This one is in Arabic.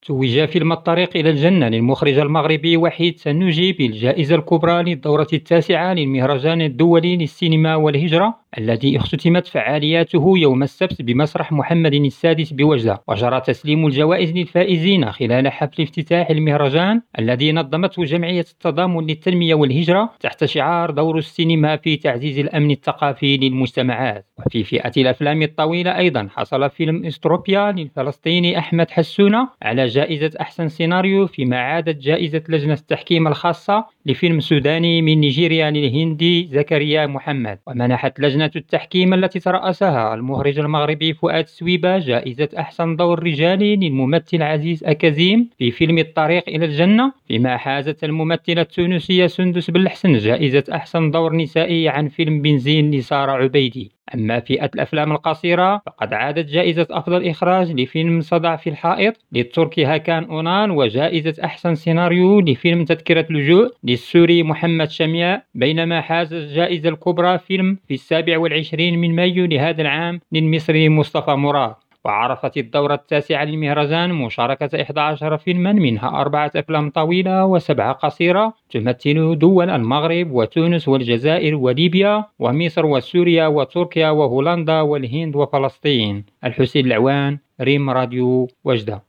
توج فيلم الطريق إلى الجنة للمخرج المغربي وحيد سنوجي بالجائزة الكبرى للدورة التاسعة للمهرجان الدولي للسينما والهجرة الذي اختتمت فعالياته يوم السبت بمسرح محمد السادس بوجدة، وجرى تسليم الجوائز للفائزين خلال حفل افتتاح المهرجان الذي نظمته جمعية التضامن للتنمية والهجرة تحت شعار دور السينما في تعزيز الأمن الثقافي للمجتمعات. وفي فئة الأفلام الطويلة أيضا حصل فيلم إستروبيا للفلسطيني أحمد حسونة على جائزة أحسن سيناريو، فيما عادت جائزة لجنة التحكيم الخاصة لفيلم سوداني من نيجيريا للهندي زكريا محمد. ومنحت لجنة التحكيم التي ترأسها المخرج المغربي فؤاد سويبة جائزة أحسن دور رجالي للممثل عزيز أكازيم في فيلم الطريق إلى الجنة، فيما حازت الممثلة التونسية سندس بالحسن جائزة أحسن دور نسائي عن فيلم بنزين لسارة عبيدي. أما فئة الأفلام القصيرة فقد عادت جائزة أفضل إخراج لفيلم صدع في الحائط للتركي هاكان أونال، وجائزة أحسن سيناريو لفيلم تذكرة لجوء للسوري محمد شمياء، بينما حاز الجائزة الكبرى فيلم في 27 من مايو لهذا العام للمصري مصطفى مراد. وعرفت الدورة التاسعة للمهرجان مشاركة 11 فيلما، منها 4 أفلام طويلة و7 قصيرة تمثل دول المغرب وتونس والجزائر وليبيا ومصر وسوريا وتركيا وهولندا والهند وفلسطين. الحسين العوان، ريم راديو وجدة.